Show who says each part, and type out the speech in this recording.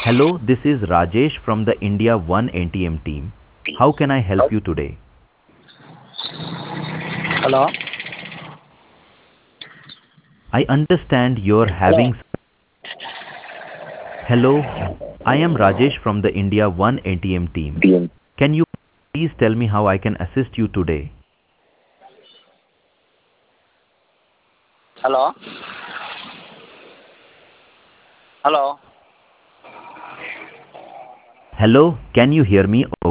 Speaker 1: Hello, this is Rajesh from the India One ATM team. How can I help you today?
Speaker 2: Hello.
Speaker 1: I understand you're
Speaker 2: Hello.
Speaker 1: having. Hello, I am Rajesh from the India One ATM team. Can you please tell me how I can assist you today?
Speaker 2: Hello. Hello.
Speaker 1: Hello, can you hear me?